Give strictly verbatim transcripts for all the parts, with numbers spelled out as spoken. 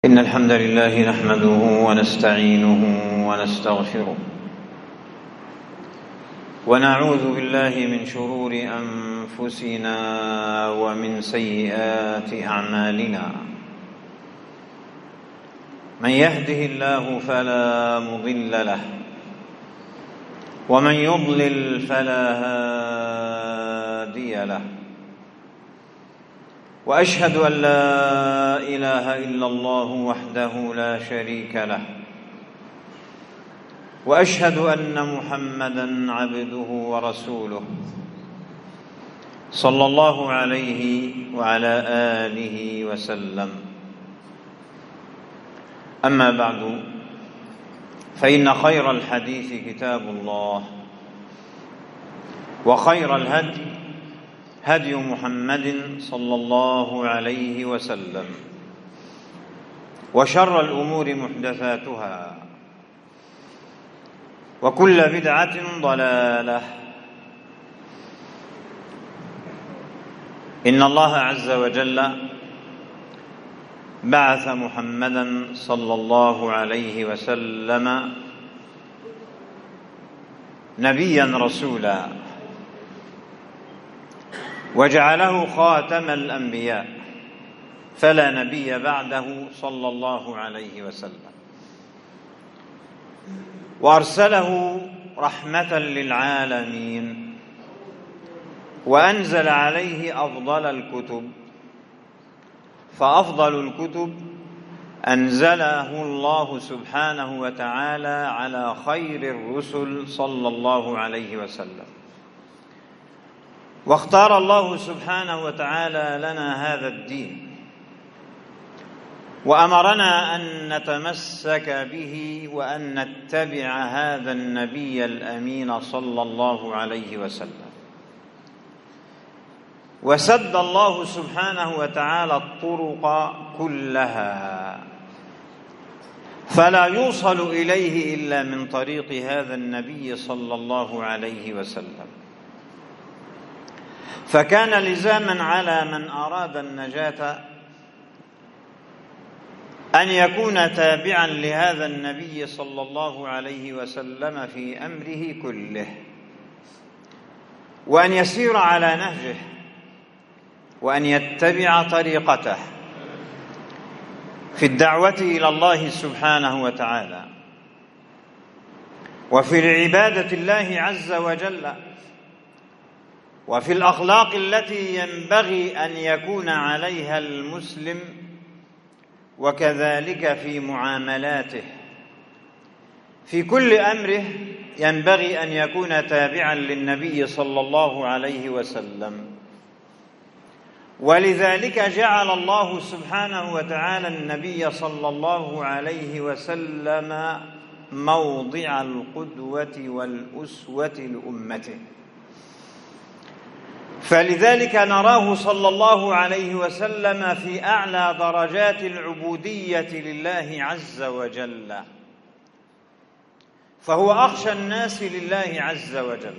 إن الحمد لله نحمده ونستعينه ونستغفره ونعوذ بالله من شرور أنفسنا ومن سيئات أعمالنا. من يهده الله فلا مضل له ومن يضلل فلا هادي له، وأشهد أن لا إله إلا الله وحده لا شريك له، وأشهد أن محمدًا عبده ورسوله صلى الله عليه وعلى آله وسلم. أما بعد، فإن خير الحديث كتاب الله، وخير الهدي هدي محمد صلى الله عليه وسلم، وشر الأمور محدثاتها، وكل بدعة ضلالة. إن الله عز وجل بعث محمدا صلى الله عليه وسلم نبيا رسولا، وجعله خاتم الأنبياء، فلا نبي بعده صلى الله عليه وسلم، وأرسله رحمة للعالمين، وأنزل عليه أفضل الكتب، فأفضل الكتب أنزله الله سبحانه وتعالى على خير الرسل صلى الله عليه وسلم. واختار الله سبحانه وتعالى لنا هذا الدين، وأمرنا أن نتمسك به وأن نتبع هذا النبي الأمين صلى الله عليه وسلم. وسد الله سبحانه وتعالى الطرق كلها، فلا يوصل إليه إلا من طريق هذا النبي صلى الله عليه وسلم. فكان لزاما على من أراد النجاة أن يكون تابعا لهذا النبي صلى الله عليه وسلم في أمره كله، وأن يسير على نهجه، وأن يتبع طريقته في الدعوة إلى الله سبحانه وتعالى، وفي العبادة الله عز وجل، وفي الأخلاق التي ينبغي أن يكون عليها المسلم، وكذلك في معاملاته. في كل أمره ينبغي أن يكون تابعا للنبي صلى الله عليه وسلم. ولذلك جعل الله سبحانه وتعالى النبي صلى الله عليه وسلم موضع القدوة والأسوة لأمته. فلذلك نراه صلى الله عليه وسلم في أعلى درجات العبودية لله عز وجل، فهو أخشى الناس لله عز وجل،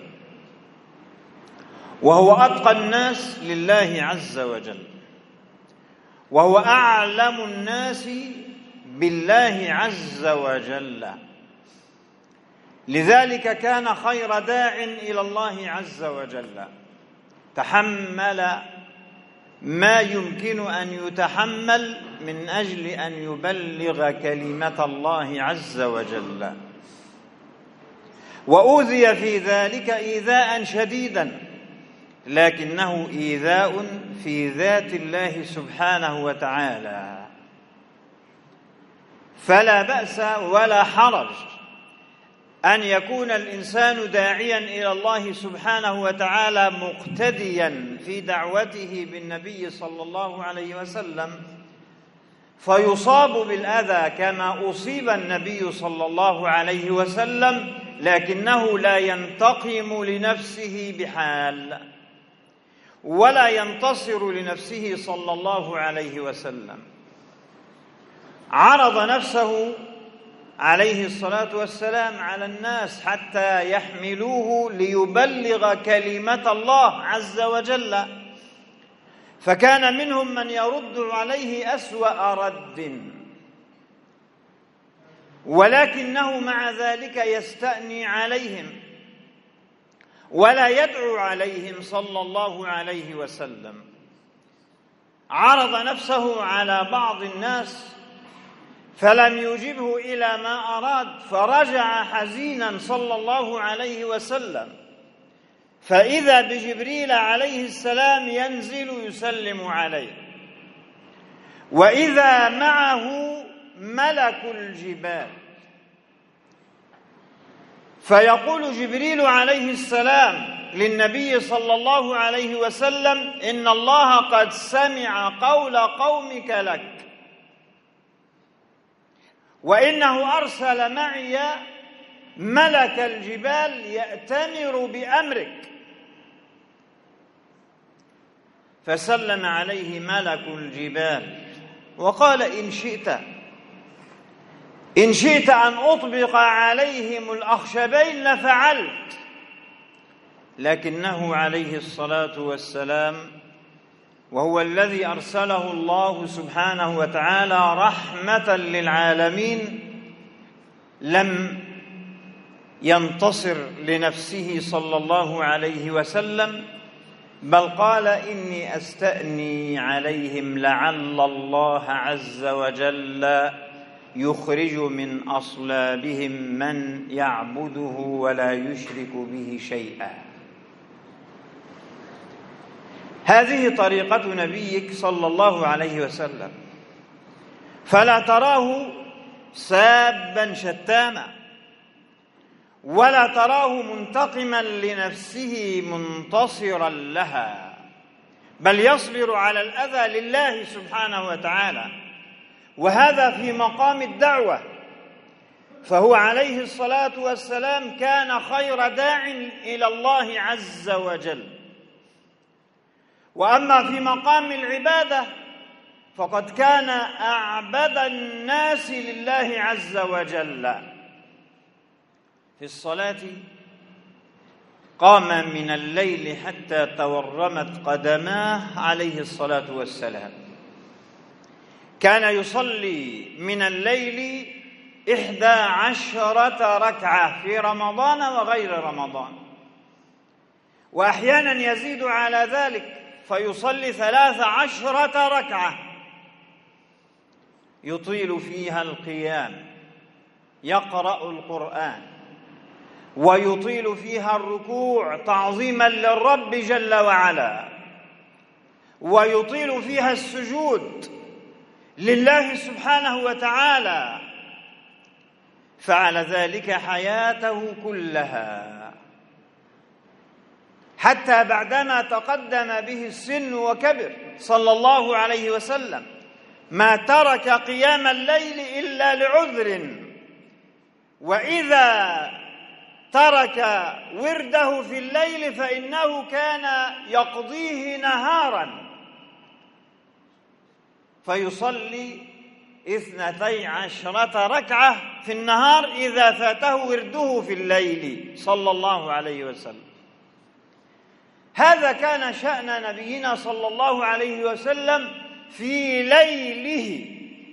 وهو أتقى الناس لله عز وجل، وهو أعلم الناس بالله عز وجل. لذلك كان خير داع إلى الله عز وجل، تحمل ما يمكن أن يتحمل من أجل أن يبلغ كلمة الله عز وجل، وأوذي في ذلك إيذاء شديدا، لكنه إيذاء في ذات الله سبحانه وتعالى. فلا بأس ولا حرج أن يكون الإنسان داعيا إلى الله سبحانه وتعالى مقتديا في دعوته بالنبي صلى الله عليه وسلم، فيصاب بالأذى كما أصيب النبي صلى الله عليه وسلم، لكنه لا ينتقم لنفسه بحال، ولا ينتصر لنفسه صلى الله عليه وسلم. عرض نفسه عليه الصلاة والسلام على الناس حتى يحملوه ليبلغ كلمة الله عز وجل، فكان منهم من يرد عليه أسوأ رد، ولكنه مع ذلك يستأني عليهم ولا يدعو عليهم صلى الله عليه وسلم. عرض نفسه على بعض الناس فلم يجبه إلى ما أراد، فرجع حزينا صلى الله عليه وسلم، فإذا بجبريل عليه السلام ينزل يسلم عليه، وإذا معه ملك الجبال، فيقول جبريل عليه السلام للنبي صلى الله عليه وسلم: إن الله قد سمع قول قومك لك، وإنه أرسل معي ملك الجبال يأتمر بأمرك. فسلم عليه ملك الجبال وقال: إن شئت إن شئت أن أطبق عليهم الأخشبين لفعلت. لكنه عليه الصلاة والسلام، وهو الذي أرسله الله سبحانه وتعالى رحمة للعالمين، لم ينتصر لنفسه صلى الله عليه وسلم، بل قال: إني أستأني عليهم لعل الله عز وجل يخرج من أصلابهم من يعبده ولا يشرك به شيئا. هذه طريقة نبيك صلى الله عليه وسلم، فلا تراه سابا شتاما، ولا تراه منتقما لنفسه منتصرا لها، بل يصبر على الأذى لله سبحانه وتعالى، وهذا في مقام الدعوة. فهو عليه الصلاة والسلام كان خير داع إلى الله عز وجل. وأما في مقام العبادة فقد كان أعبد الناس لله عز وجل. في الصلاة قام من الليل حتى تورمت قدماه عليه الصلاة والسلام. كان يصلي من الليل إحدى عشرة ركعة في رمضان وغير رمضان، وأحيانا يزيد على ذلك فيصلي ثلاث عشرة ركعة يطيل فيها القيام، يقرأ القرآن، ويطيل فيها الركوع تعظيما للرب جل وعلا، ويطيل فيها السجود لله سبحانه وتعالى. فعل ذلك حياته كلها، حتى بعدما تقدم به السن وكبر صلى الله عليه وسلم ما ترك قيام الليل إلا لعذر، وإذا ترك ورده في الليل فإنه كان يقضيه نهارا، فيصلي اثنتي عشرة ركعة في النهار إذا فاته ورده في الليل صلى الله عليه وسلم. هذا كان شأن نبينا صلى الله عليه وسلم في ليله،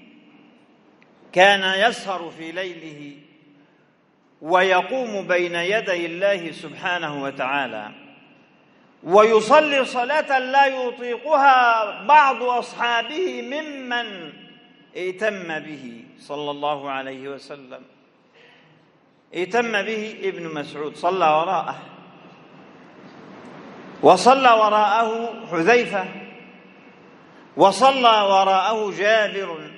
كان يسهر في ليله ويقوم بين يدي الله سبحانه وتعالى، ويصلي صلاة لا يطيقها بعض أصحابه ممن ائتم به صلى الله عليه وسلم. ائتم به ابن مسعود، صلى وراءه، وصلى وراءه حذيفة، وصلى وراءه جابر،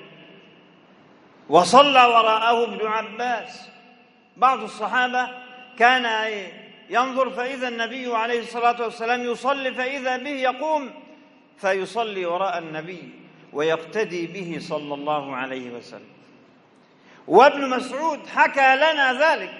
وصلى وراءه ابن عباس. بعض الصحابة كان ينظر فإذا النبي عليه الصلاة والسلام يصلي، فإذا به يقوم فيصلي وراء النبي ويقتدي به صلى الله عليه وسلم. وابن مسعود حكى لنا ذلك،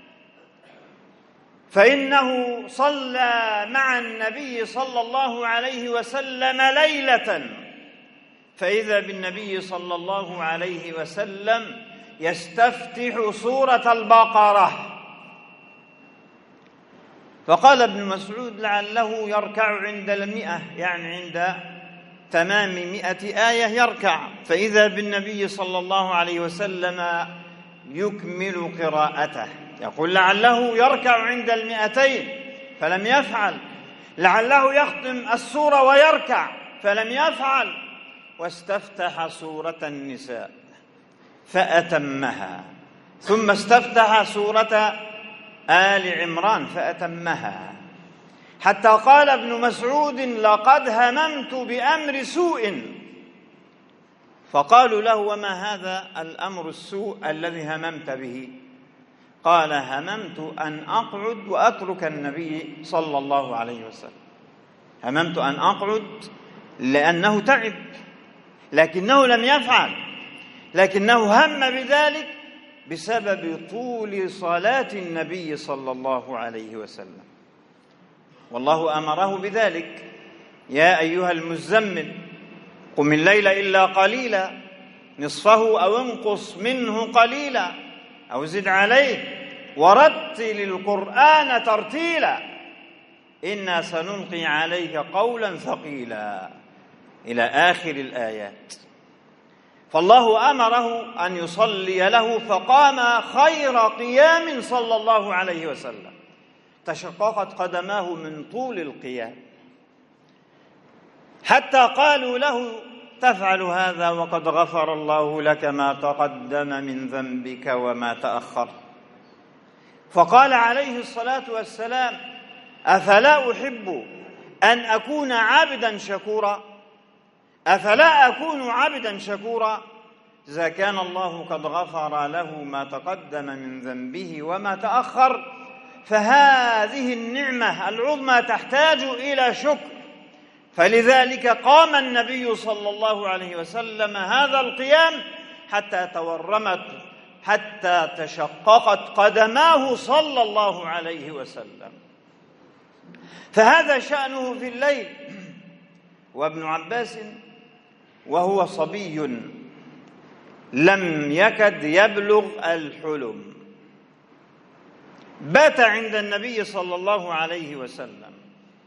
فإنه صلى مع النبي صلى الله عليه وسلم ليلة، فإذا بالنبي صلى الله عليه وسلم يستفتح سورة البقرة، فقال ابن مسعود لعله يركع عند المئة، يعني عند تمام مئة آية يركع، فإذا بالنبي صلى الله عليه وسلم يكمل قراءته، يقول لعله يركع عند المئتين فلم يفعل، لعله يختم السورة ويركع فلم يفعل، واستفتح سورة النساء فأتمها، ثم استفتح سورة آل عمران فأتمها، حتى قال ابن مسعود: لقد هممت بأمر سوء. فقالوا له: وما هذا الأمر السوء الذي هممت به؟ قال: هممت أن أقعد وأترك النبي صلى الله عليه وسلم. هممت أن أقعد لأنه تعب، لكنه لم يفعل، لكنه هم بذلك بسبب طول صلاة النبي صلى الله عليه وسلم، والله أمره بذلك: يا أيها المزمل قم الليل إلا قليلا نصفه أو انقص منه قليلا أو زد عليه ورتل القرآن ترتيلا إنا سنلقي عليك قولا ثقيلا إلى آخر الآيات. فالله أمره أن يصلي له فقام خير قيام صلى الله عليه وسلم، تشققت قدماه من طول القيام، حتى قالوا له: تفعل هذا وقد غفر الله لك ما تقدم من ذنبك وما تأخر. فقال عليه الصلاة والسلام: أفلا أحب أن أكون عبدا شكورا؟ أفلا أكون عبدا شكورا إذا كان الله قد غفر له ما تقدم من ذنبه وما تأخر؟ فهذه النعمة العظمى تحتاج إلى شكر، فلذلك قام النبي صلى الله عليه وسلم هذا القيام حتى تورمت حتى تشققت قدماه صلى الله عليه وسلم. فهذا شأنه في الليل. وابن عباس وهو صبي لم يكد يبلغ الحلم بات عند النبي صلى الله عليه وسلم،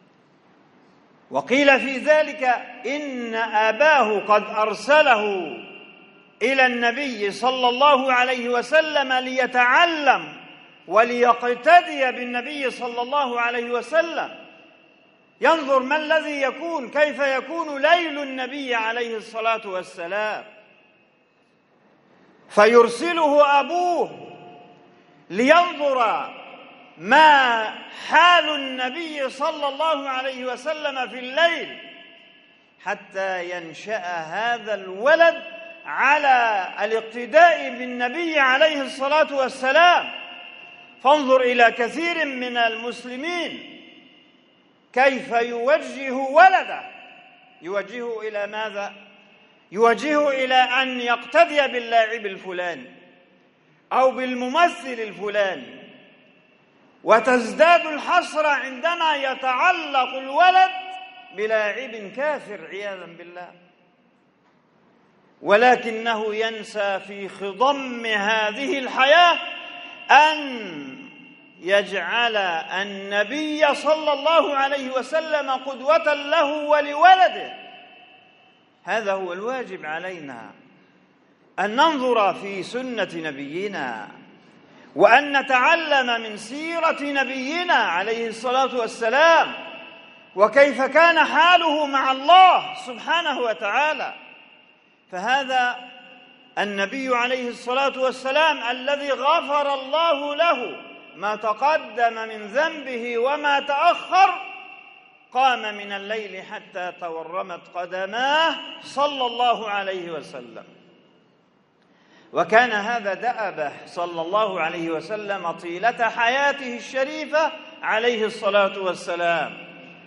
وقيل في ذلك إن أباه قد أرسله إلى النبي صلى الله عليه وسلم ليتعلم وليقتدي بالنبي صلى الله عليه وسلم، ينظر ما الذي يكون، كيف يكون ليل النبي عليه الصلاة والسلام، فيرسله أبوه لينظر ما حال النبي صلى الله عليه وسلم في الليل، حتى ينشأ هذا الولد على الاقتداء بالنبي عليه الصلاة والسلام. فانظر إلى كثير من المسلمين كيف يوجه ولده، يوجهه إلى ماذا؟ يوجهه إلى أن يقتدي باللاعب الفلاني أو بالممثل الفلاني، وتزداد الحسرة عندما يتعلق الولد بلاعب كافر عياذا بالله، ولكنه ينسى في خضم هذه الحياة أن يجعل النبي صلى الله عليه وسلم قدوة له ولولده. هذا هو الواجب علينا، أن ننظر في سنة نبينا وأن نتعلم من سيرة نبينا عليه الصلاة والسلام، وكيف كان حاله مع الله سبحانه وتعالى. فهذا النبي عليه الصلاة والسلام الذي غفر الله له ما تقدم من ذنبه وما تأخر قام من الليل حتى تورمت قدماه صلى الله عليه وسلم، وكان هذا دأبه صلى الله عليه وسلم طيلة حياته الشريفة عليه الصلاة والسلام.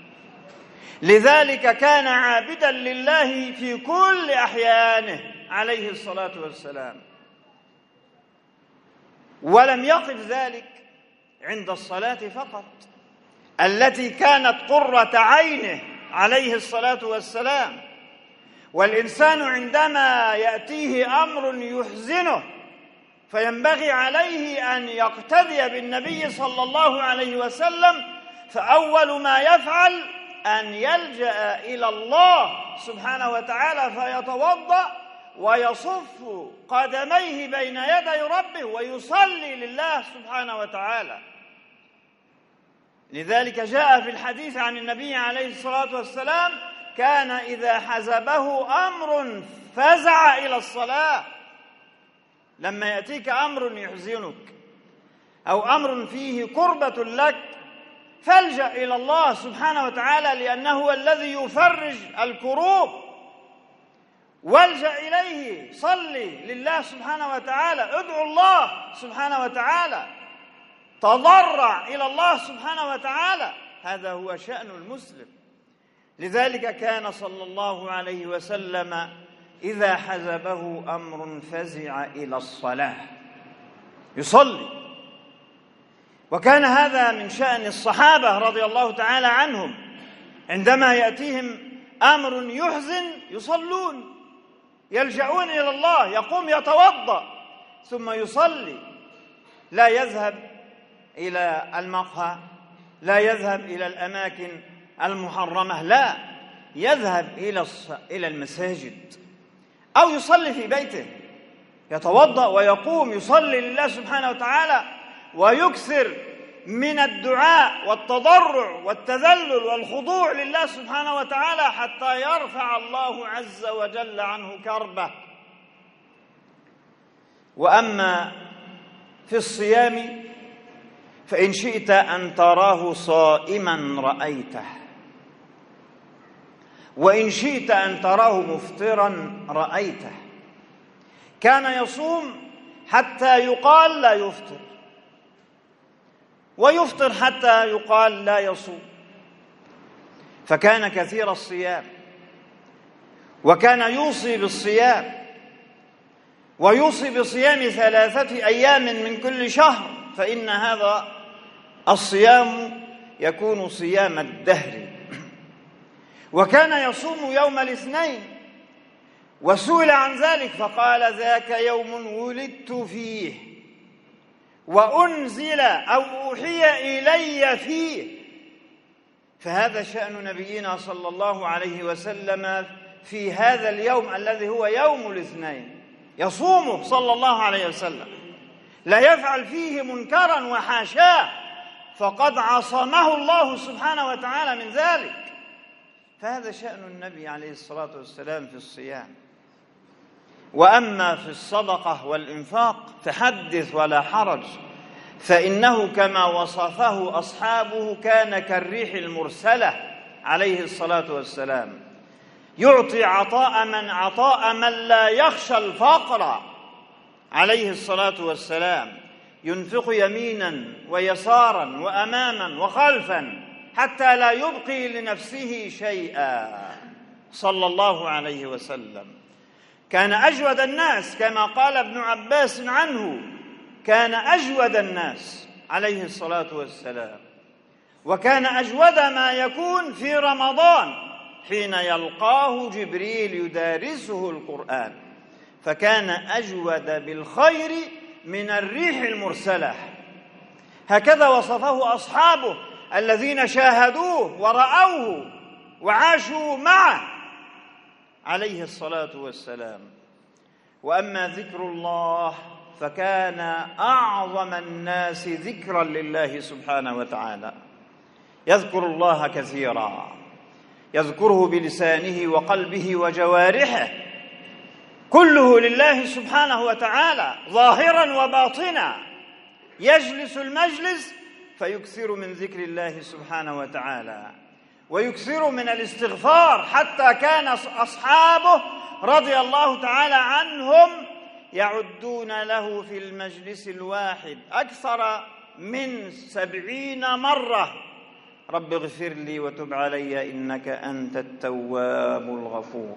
لذلك كان عابدا لله في كل أحيانه عليه الصلاة والسلام، ولم يقف ذلك عند الصلاة فقط التي كانت قرة عينه عليه الصلاة والسلام. والإنسان عندما يأتيه أمر يحزنه فينبغي عليه أن يقتدي بالنبي صلى الله عليه وسلم، فأول ما يفعل أن يلجأ إلى الله سبحانه وتعالى فيتوضأ ويصف قدميه بين يدي ربه ويصلي لله سبحانه وتعالى. لذلك جاء في الحديث عن النبي عليه الصلاة والسلام: كان إذا حزبه أمر فزع إلى الصلاة. لما يأتيك أمر يحزنك أو أمر فيه كربة لك فالجأ إلى الله سبحانه وتعالى، لأنه هو الذي يفرج الكروب، والجأ إليه، صلي لله سبحانه وتعالى، ادعو الله سبحانه وتعالى، تضرع إلى الله سبحانه وتعالى. هذا هو شأن المسلم. لذلك كان صلى الله عليه وسلم إذا حزبه أمر فزع إلى الصلاة، يصلي. وكان هذا من شأن الصحابة رضي الله تعالى عنهم، عندما يأتيهم أمر يحزن يصلون، يلجؤون إلى الله، يقوم يتوضأ ثم يصلي، لا يذهب إلى المقهى، لا يذهب إلى الأماكن المحرمة، لا، يذهب إلى إلى المساجد أو يصلي في بيته، يتوضأ ويقوم يصلي لله سبحانه وتعالى، ويكثر من الدعاء والتضرع والتذلل والخضوع لله سبحانه وتعالى حتى يرفع الله عز وجل عنه كربه. وأما في الصيام فإن شئت أن تراه صائما رأيته، وإن شئت أن تراه مفطرا رأيته. كان يصوم حتى يقال لا يفطر، ويفطر حتى يقال لا يصوم، فكان كثير الصيام، وكان يوصي بالصيام، ويوصي بصيام ثلاثة أيام من كل شهر، فإن هذا الصيام يكون صيام الدهر. وكان يصوم يوم الاثنين، وسئل عن ذلك فقال: ذاك يوم ولدت فيه وأنزل أو أوحي إلي فيه. فهذا شأن نبينا صلى الله عليه وسلم في هذا اليوم الذي هو يوم الاثنين، يصومه صلى الله عليه وسلم، لا يفعل فيه منكرا وحاشاه، فقد عصمه الله سبحانه وتعالى من ذلك. فهذا شأن النبي عليه الصلاة والسلام في الصيام. وأما في الصدقة والإنفاق فحدث ولا حرج، فإنه كما وصفه أصحابه كان كالريح المرسلة عليه الصلاة والسلام، يعطي عطاء من عطاء من لا يخشى الفقر عليه الصلاة والسلام، ينفق يمينا ويسارا وأماما وخلفا حتى لا يبقي لنفسه شيئا صلى الله عليه وسلم. كان أجود الناس كما قال ابن عباس عنه، كان أجود الناس عليه الصلاة والسلام، وكان أجود ما يكون في رمضان حين يلقاه جبريل يدارسه القرآن، فكان أجود بالخير من الريح المرسلة. هكذا وصفه أصحابه الذين شاهدوه ورأوه وعاشوا معه عليه الصلاة والسلام. وأما ذكر الله فكان أعظم الناس ذكرا لله سبحانه وتعالى، يذكر الله كثيرا، يذكره بلسانه وقلبه وجوارحه، كله لله سبحانه وتعالى ظاهرا وباطنا. يجلس المجلس فيكثر من ذكر الله سبحانه وتعالى، ويكثر من الاستغفار، حتى كان أصحابه رضي الله تعالى عنهم يعدون له في المجلس الواحد أكثر من سبعين مرة: رب اغفر لي وتب علي إنك أنت التواب الغفور،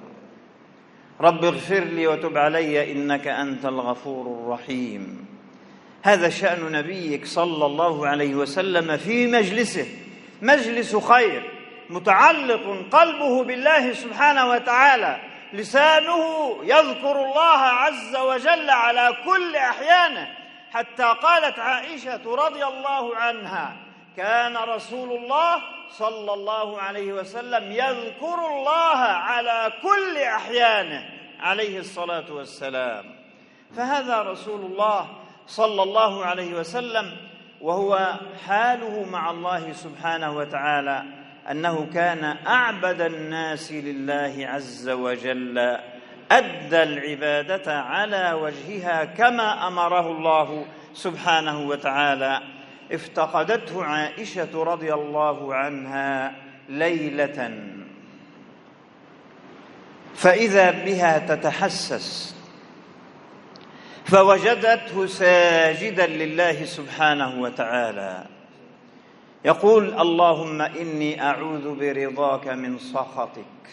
رب اغفر لي وتب علي إنك أنت الغفور الرحيم. هذا شأن نبيك صلى الله عليه وسلم في مجلسه، مجلس خير، متعلق قلبه بالله سبحانه وتعالى، لسانه يذكر الله عز وجل على كل أحيانه، حتى قالت عائشة رضي الله عنها: كان رسول الله صلى الله عليه وسلم يذكر الله على كل أحيانه، عليه الصلاة والسلام. فهذا رسول الله صلى الله عليه وسلم، وهو حاله مع الله سبحانه وتعالى أنه كان أعبد الناس لله عز وجل، أدى العبادة على وجهها كما أمره الله سبحانه وتعالى. افتقدته عائشة رضي الله عنها ليلة، فإذا بها تتحسس، فوجدته ساجدا لله سبحانه وتعالى يقول: اللهم إني أعوذ برضاك من سخطك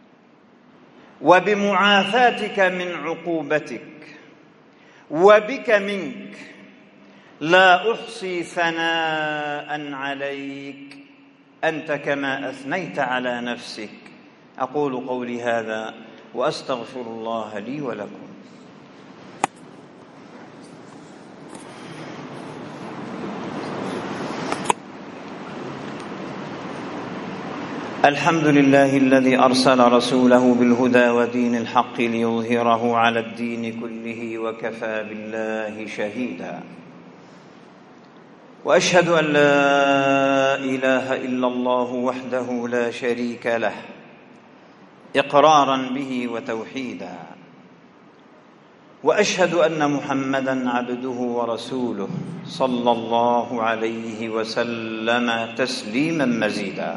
وبمعافاتك من عقوبتك وبك منك، لا أحصي ثناء عليك أنت كما أثنيت على نفسك. أقول قولي هذا وأستغفر الله لي ولكم. الحمد لله الذي أرسل رسوله بالهدى ودين الحق ليظهره على الدين كله، وكفى بالله شهيدا. وأشهد أن لا إله إلا الله وحده لا شريك له إقرارا به وتوحيدا، وأشهد أن محمدا عبده ورسوله صلى الله عليه وسلم تسليما مزيدا.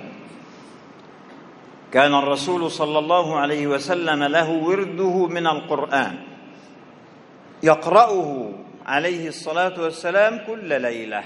كان الرسول صلى الله عليه وسلم له ورده من القرآن يقرأه عليه الصلاة والسلام كل ليلة،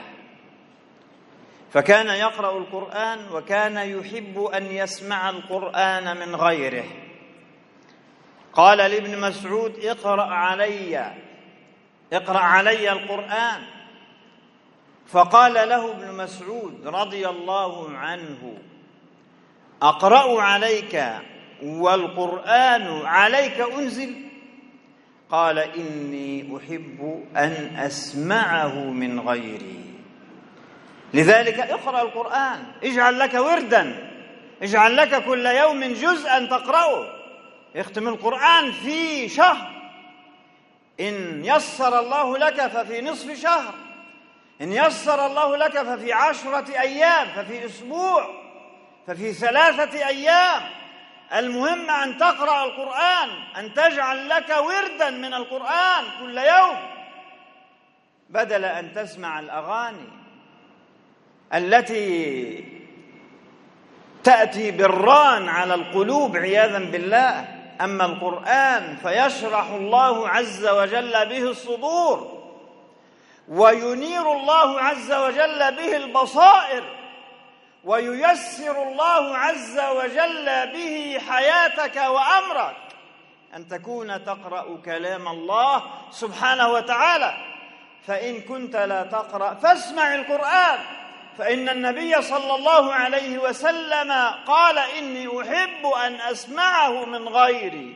فكان يقرأ القرآن وكان يحب أن يسمع القرآن من غيره. قال لابن مسعود: اقرأ علي اقرأ علي القرآن. فقال له ابن مسعود رضي الله عنه: أقرأ عليك والقرآن عليك أنزل؟ قال: إني أحب أن أسمعه من غيري. لذلك اقرأ القرآن، اجعل لك وردا، اجعل لك كل يوم جزءا تقرأه. اختم القرآن في شهر، إن يسر الله لك ففي نصف شهر، إن يسر الله لك ففي عشرة أيام، ففي أسبوع، ففي ثلاثة أيام. المهم أن تقرأ القرآن، أن تجعل لك وردا من القرآن كل يوم، بدل أن تسمع الأغاني التي تأتي بالران على القلوب عياذا بالله. أما القرآن فيشرح الله عز وجل به الصدور، وينير الله عز وجل به البصائر، وييسر الله عز وجل به حياتك وأمرك، أن تكون تقرأ كلام الله سبحانه وتعالى. فإن كنت لا تقرأ فاسمع القرآن، فإن النبي صلى الله عليه وسلم قال: إني أحب أن أسمعه من غيري.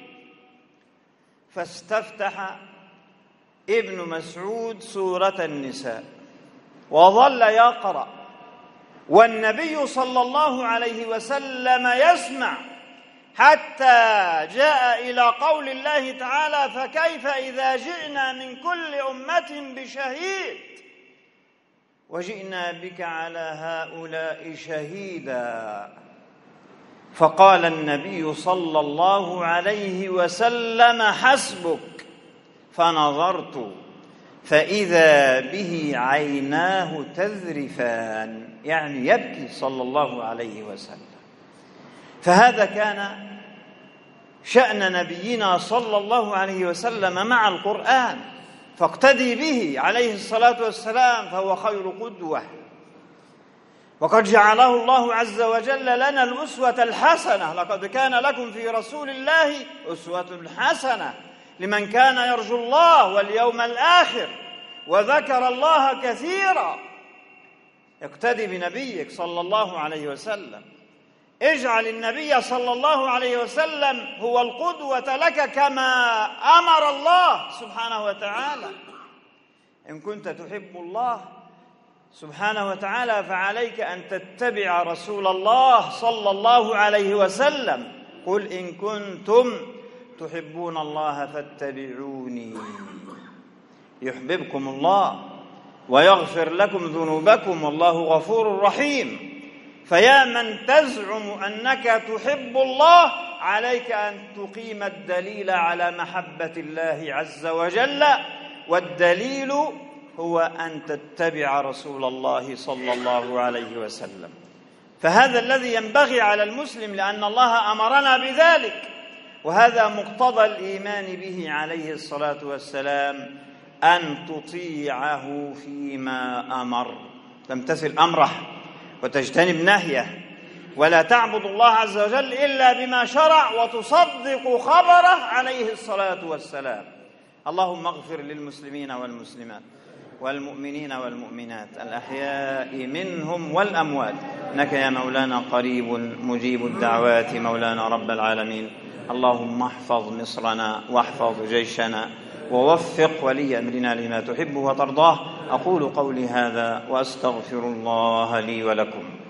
فاستفتح ابن مسعود سورة النساء وظل يقرأ، والنبي صلى الله عليه وسلم يسمع، حتى جاء إلى قول الله تعالى: فكيف إذا جئنا من كل أمة بشهيد وجئنا بك على هؤلاء شهيدا. فقال النبي صلى الله عليه وسلم: حسبك. فنظرت فإذا به عيناه تذرفان، يعني يبكي صلى الله عليه وسلم. فهذا كان شأن نبينا صلى الله عليه وسلم مع القرآن، فاقتدي به عليه الصلاة والسلام، فهو خير قدوة. وقد جعله الله عز وجل لنا الأسوة الحسنة: لقد كان لكم في رسول الله أسوة حسنة لمن كان يرجو الله واليوم الآخر وذكر الله كثيرا. اقتدي بنبيك صلى الله عليه وسلم، اجعل النبي صلى الله عليه وسلم هو القدوة لك كما أمر الله سبحانه وتعالى. إن كنت تحب الله سبحانه وتعالى فعليك أن تتبع رسول الله صلى الله عليه وسلم. قل إن كنتم تحبون الله فاتبعوني يحببكم الله ويغفر لكم ذنوبكم والله غفور رحيم. فيا من تزعم أنك تحب الله عليك أن تقيم الدليل على محبة الله عز وجل، والدليل هو أن تتبع رسول الله صلى الله عليه وسلم. فهذا الذي ينبغي على المسلم، لأن الله أمرنا بذلك، وهذا مقتضى الإيمان به عليه الصلاة والسلام، أن تطيعه فيما أمر، تمتثل أمره وتجتنب نهيه، ولا تعبد الله عز وجل إلا بما شرع وتصدق خبره عليه الصلاة والسلام. اللهم اغفر للمسلمين والمسلمات والمؤمنين والمؤمنات الأحياء منهم والأموات، إنك يا مولانا قريب مجيب الدعوات مولانا رب العالمين. اللهم احفظ مصرنا واحفظ جيشنا ووفق ولي أمرنا لما تحب وترضاه. أقول قولي هذا وأستغفر الله لي ولكم.